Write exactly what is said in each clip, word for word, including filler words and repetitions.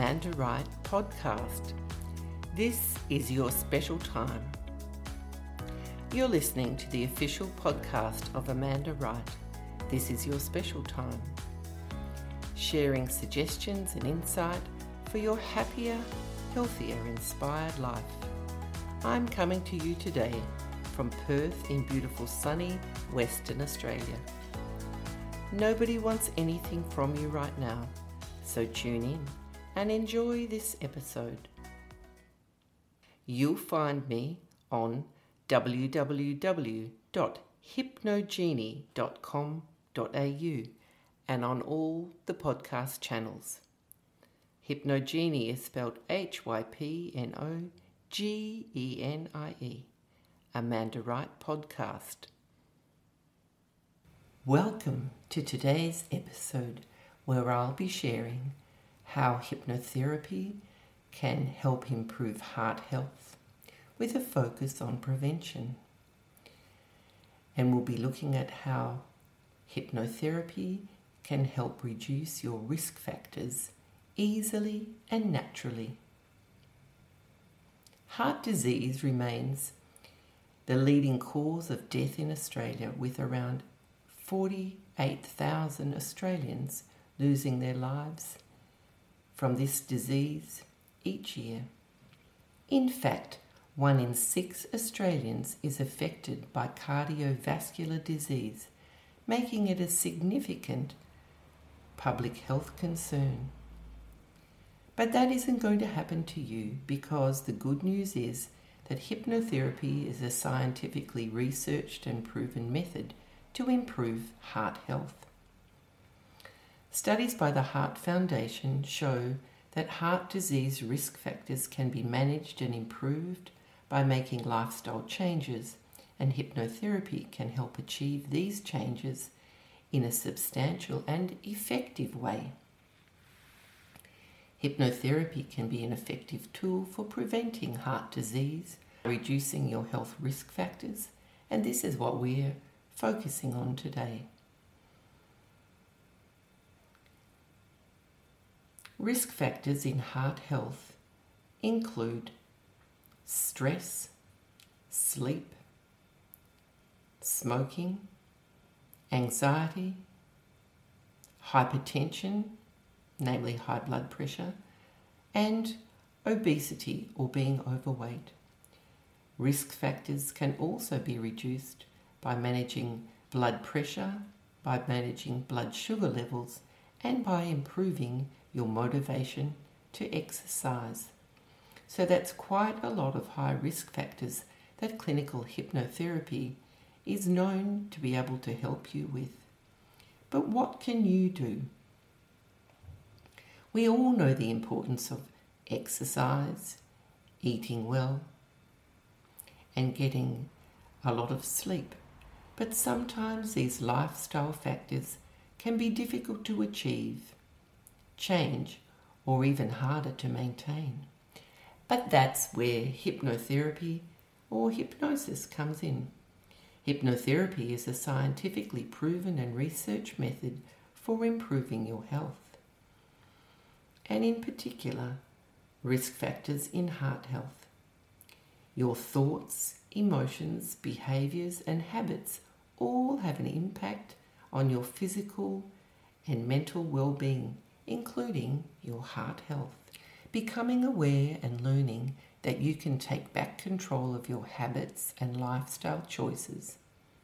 Amanda Wright podcast. This is your special time. You're listening to the official podcast of Amanda Wright. This is your special time. Sharing suggestions and insight for your happier, healthier, inspired life. I'm coming to you today from Perth in beautiful sunny Western Australia. Nobody wants anything from you right now, so tune in and enjoy this episode. You'll find me on w w w dot hypnogenie dot com dot a u and on all the podcast channels. Hypnogenie is spelled H Y P N O G E N I E. Amanda Wright Podcast. Welcome to today's episode where I'll be sharing how hypnotherapy can help improve heart health with a focus on prevention. And we'll be looking at how hypnotherapy can help reduce your risk factors easily and naturally. Heart disease remains the leading cause of death in Australia, with around forty-eight thousand Australians losing their lives from this disease each year. In fact, one in six Australians is affected by cardiovascular disease, making it a significant public health concern. But that isn't going to happen to you, because the good news is that hypnotherapy is a scientifically researched and proven method to improve heart health. Studies by the Heart Foundation show that heart disease risk factors can be managed and improved by making lifestyle changes, and hypnotherapy can help achieve these changes in a substantial and effective way. Hypnotherapy can be an effective tool for preventing heart disease, reducing your health risk factors, and this is what we're focusing on today. Risk factors in heart health include stress, sleep, smoking, anxiety, hypertension, namely high blood pressure, and obesity or being overweight. Risk factors can also be reduced by managing blood pressure, by managing blood sugar levels, and by improving your motivation to exercise. So that's quite a lot of high risk factors that clinical hypnotherapy is known to be able to help you with. But what can you do? We all know the importance of exercise, eating well, and getting a lot of sleep. But sometimes these lifestyle factors can be difficult to achieve, change, or even harder to maintain. But that's where hypnotherapy or hypnosis comes in. Hypnotherapy is a scientifically proven and researched method for improving your health, and in particular, risk factors in heart health. Your thoughts, emotions, behaviors, and habits all have an impact on your physical and mental well-being, including your heart health. Becoming aware and learning that you can take back control of your habits and lifestyle choices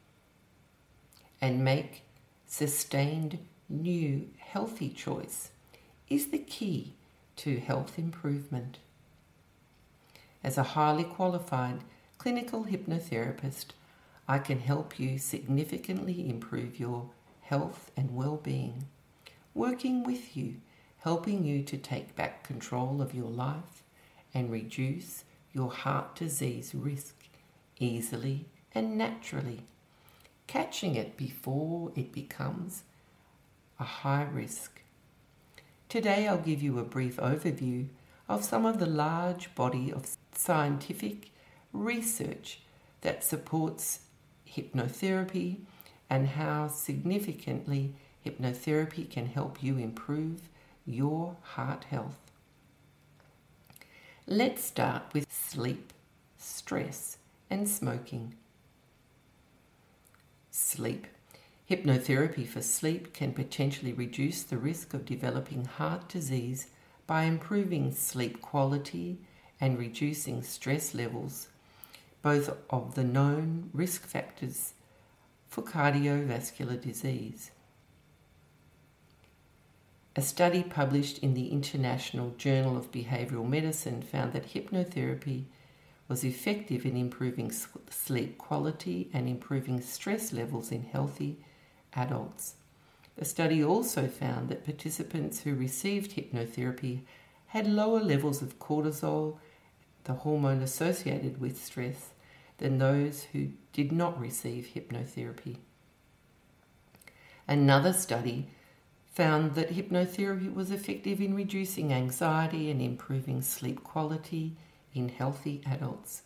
and make sustained, new, healthy choice is the key to health improvement. As a highly qualified clinical hypnotherapist, I can help you significantly improve your health and well-being, working with you, helping you to take back control of your life and reduce your heart disease risk easily and naturally, catching it before it becomes a high risk. Today I'll give you a brief overview of some of the large body of scientific research that supports hypnotherapy and how significantly hypnotherapy can help you improve your heart health. Let's start with sleep, stress, and smoking. Sleep. Hypnotherapy for sleep can potentially reduce the risk of developing heart disease by improving sleep quality and reducing stress levels, both of the known risk factors for cardiovascular disease. A study published in the International Journal of Behavioral Medicine found that hypnotherapy was effective in improving sleep quality and improving stress levels in healthy adults. The study also found that participants who received hypnotherapy had lower levels of cortisol, the hormone associated with stress, than those who did not receive hypnotherapy. Another study found that hypnotherapy was effective in reducing anxiety and improving sleep quality in healthy adults.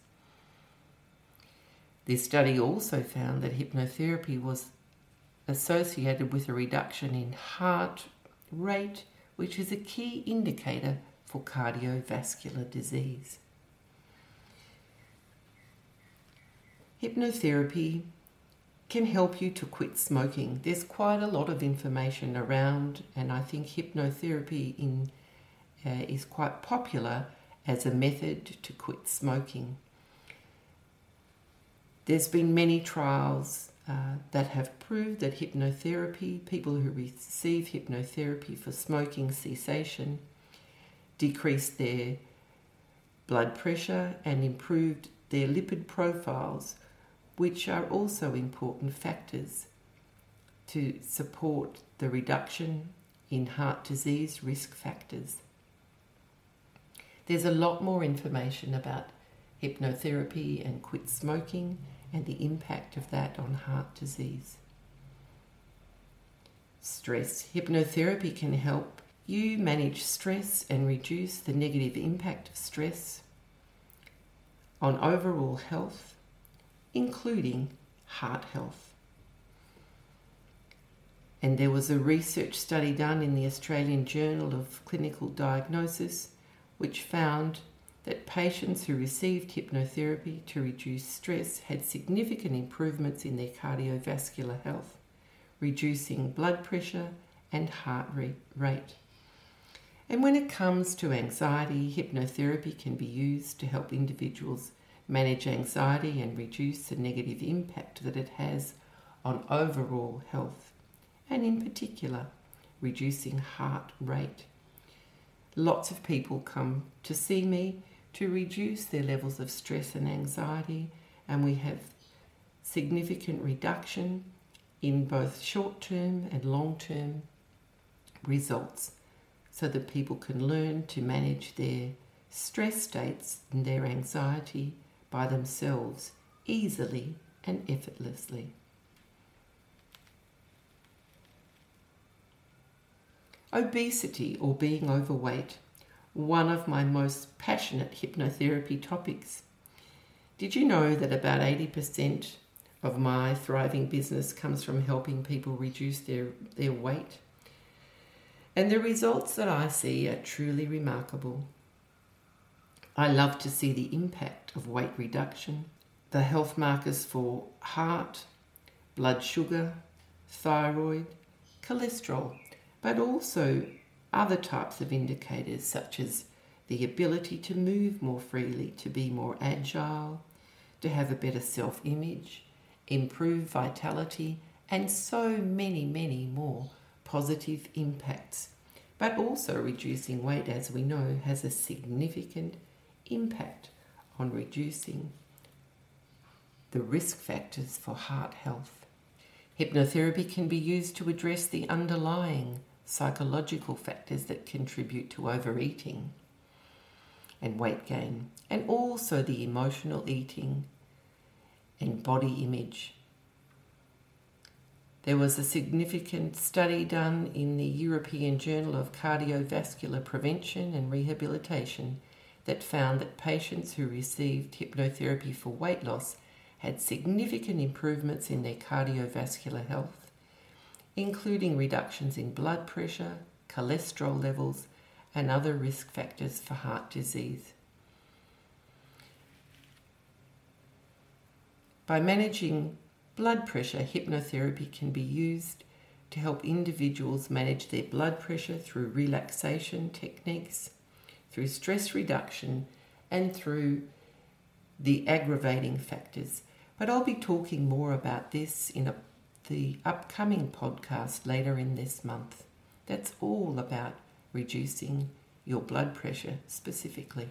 This study also found that hypnotherapy was associated with a reduction in heart rate, which is a key indicator for cardiovascular disease. Hypnotherapy can help you to quit smoking. There's quite a lot of information around, and I think hypnotherapy in, uh, is quite popular as a method to quit smoking. There's been many trials uh, that have proved that hypnotherapy, people who receive hypnotherapy for smoking cessation, decreased their blood pressure and improved their lipid profiles, which are also important factors to support the reduction in heart disease risk factors. There's a lot more information about hypnotherapy and quit smoking and the impact of that on heart disease. Stress. Hypnotherapy can help you manage stress and reduce the negative impact of stress on overall health, including heart health. And there was a research study done in the Australian Journal of Clinical Diagnosis which found that patients who received hypnotherapy to reduce stress had significant improvements in their cardiovascular health, reducing blood pressure and heart rate. And when it comes to anxiety, hypnotherapy can be used to help individuals manage anxiety and reduce the negative impact that it has on overall health, and in particular, reducing heart rate. Lots of people come to see me to reduce their levels of stress and anxiety, and we have significant reduction in both short-term and long-term results so that people can learn to manage their stress states and their anxiety by themselves easily and effortlessly. Obesity or being overweight, one of my most passionate hypnotherapy topics. Did you know that about eighty percent of my thriving business comes from helping people reduce their, their weight? And the results that I see are truly remarkable. I love to see the impact of weight reduction, the health markers for heart, blood sugar, thyroid, cholesterol, but also other types of indicators such as the ability to move more freely, to be more agile, to have a better self-image, improve vitality, and so many, many more positive impacts. But also reducing weight, as we know, has a significant impact on reducing the risk factors for heart health. Hypnotherapy can be used to address the underlying psychological factors that contribute to overeating and weight gain, and also the emotional eating and body image. There was a significant study done in the European Journal of Cardiovascular Prevention and Rehabilitation that found that patients who received hypnotherapy for weight loss had significant improvements in their cardiovascular health, including reductions in blood pressure, cholesterol levels, and other risk factors for heart disease. By managing blood pressure, hypnotherapy can be used to help individuals manage their blood pressure through relaxation techniques, through stress reduction, and through the aggravating factors. But I'll be talking more about this in a, the upcoming podcast later in this month. That's all about reducing your blood pressure specifically.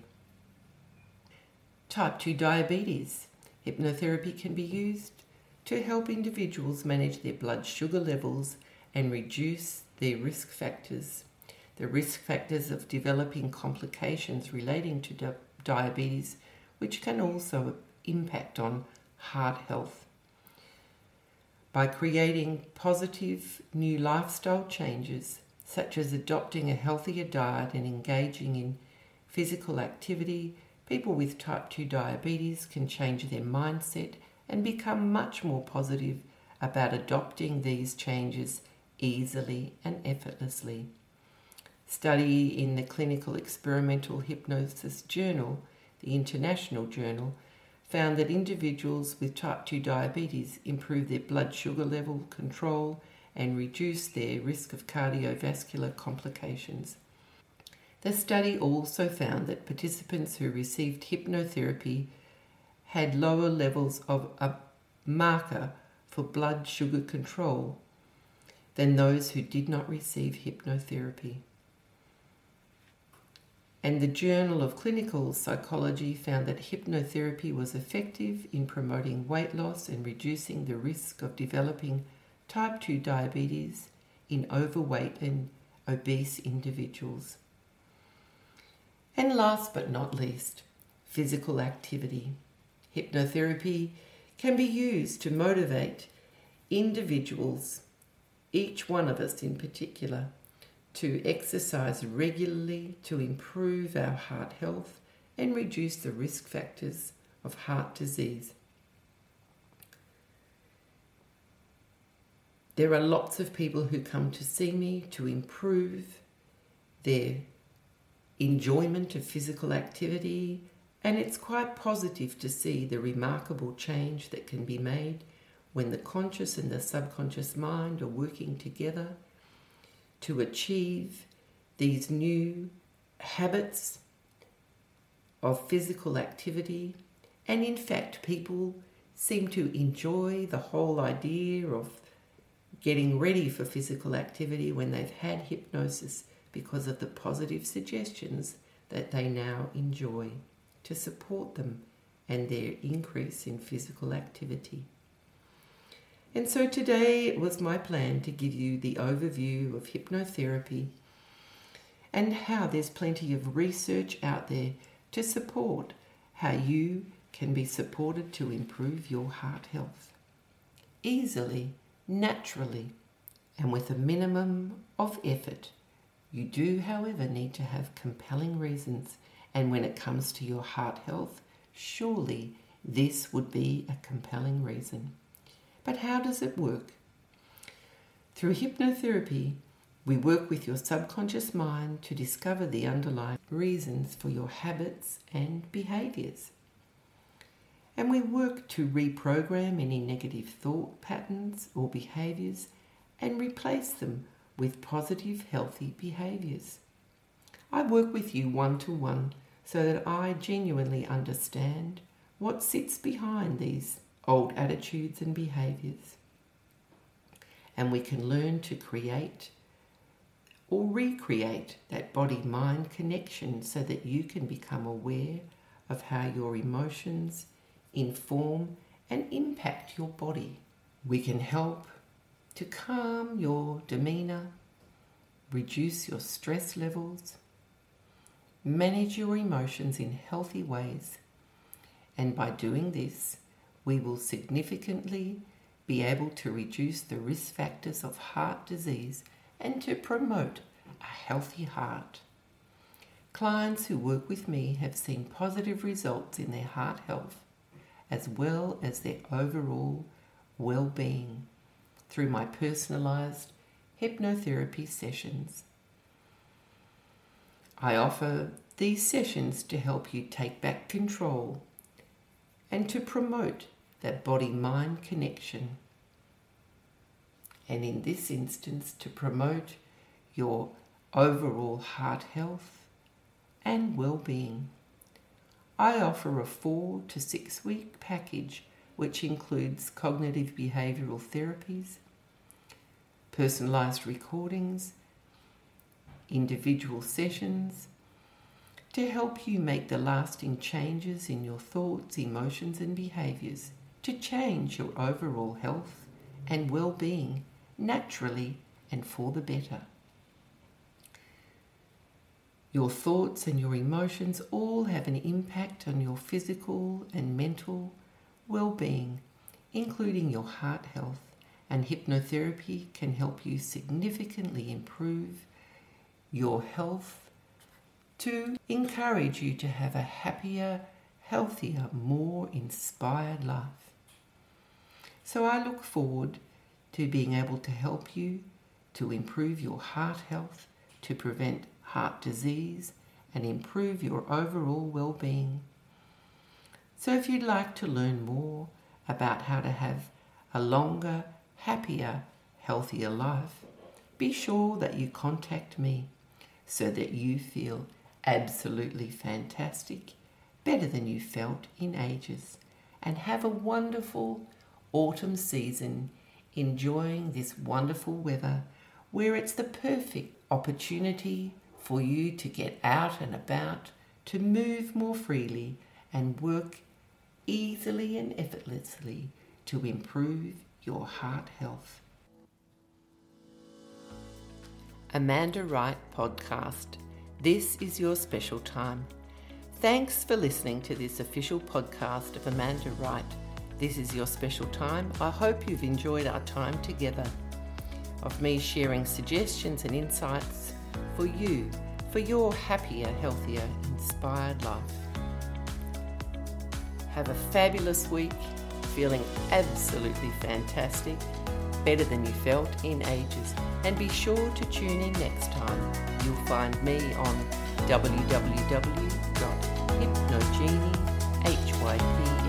Type two diabetes. Hypnotherapy can be used to help individuals manage their blood sugar levels and reduce their risk factors. The risk factors of developing complications relating to di- diabetes, which can also impact on heart health. By creating positive new lifestyle changes, such as adopting a healthier diet and engaging in physical activity, people with type two diabetes can change their mindset and become much more positive about adopting these changes easily and effortlessly. Study in the Clinical Experimental Hypnosis Journal, the international journal, found that individuals with type two diabetes improve their blood sugar level control and reduce their risk of cardiovascular complications. The study also found that participants who received hypnotherapy had lower levels of a marker for blood sugar control than those who did not receive hypnotherapy. And the Journal of Clinical Psychology found that hypnotherapy was effective in promoting weight loss and reducing the risk of developing type two diabetes in overweight and obese individuals. And last but not least, physical activity. Hypnotherapy can be used to motivate individuals, each one of us in particular, to exercise regularly to improve our heart health and reduce the risk factors of heart disease. There are lots of people who come to see me to improve their enjoyment of physical activity, and it's quite positive to see the remarkable change that can be made when the conscious and the subconscious mind are working together to achieve these new habits of physical activity. And in fact, people seem to enjoy the whole idea of getting ready for physical activity when they've had hypnosis because of the positive suggestions that they now enjoy to support them and their increase in physical activity. And so today it was my plan to give you the overview of hypnotherapy and how there's plenty of research out there to support how you can be supported to improve your heart health easily, naturally, and with a minimum of effort. You do, however, need to have compelling reasons, and when it comes to your heart health, surely this would be a compelling reason. But how does it work? Through hypnotherapy, we work with your subconscious mind to discover the underlying reasons for your habits and behaviours. And we work to reprogram any negative thought patterns or behaviours and replace them with positive, healthy behaviours. I work with you one-to-one so that I genuinely understand what sits behind these old attitudes and behaviours. And we can learn to create or recreate that body-mind connection so that you can become aware of how your emotions inform and impact your body. We can help to calm your demeanour, reduce your stress levels, manage your emotions in healthy ways, and by doing this, we will significantly be able to reduce the risk factors of heart disease and to promote a healthy heart. Clients who work with me have seen positive results in their heart health as well as their overall well-being through my personalised hypnotherapy sessions. I offer these sessions to help you take back control and to promote that body-mind connection, and in this instance to promote your overall heart health and well-being. I offer a four to six week package which includes cognitive behavioural therapies, personalised recordings, individual sessions to help you make the lasting changes in your thoughts, emotions and behaviours to change your overall health and well-being naturally and for the better. Your thoughts and your emotions all have an impact on your physical and mental well-being, including your heart health, and hypnotherapy can help you significantly improve your health to encourage you to have a happier, healthier, more inspired life. So I look forward to being able to help you to improve your heart health, to prevent heart disease and improve your overall well-being. So if you'd like to learn more about how to have a longer, happier, healthier life, be sure that you contact me so that you feel absolutely fantastic, better than you felt in ages, and have a wonderful autumn season enjoying this wonderful weather where it's the perfect opportunity for you to get out and about, to move more freely and work easily and effortlessly to improve your heart health. Amanda Wright Podcast. This is your special time. Thanks for listening to this official podcast of Amanda Wright. This is your special time. I hope you've enjoyed our time together, of me sharing suggestions and insights for you, for your happier, healthier, inspired life. Have a fabulous week, feeling absolutely fantastic, better than you felt in ages. And be sure to tune in next time. You'll find me on w w w dot hypnogenie, H Y P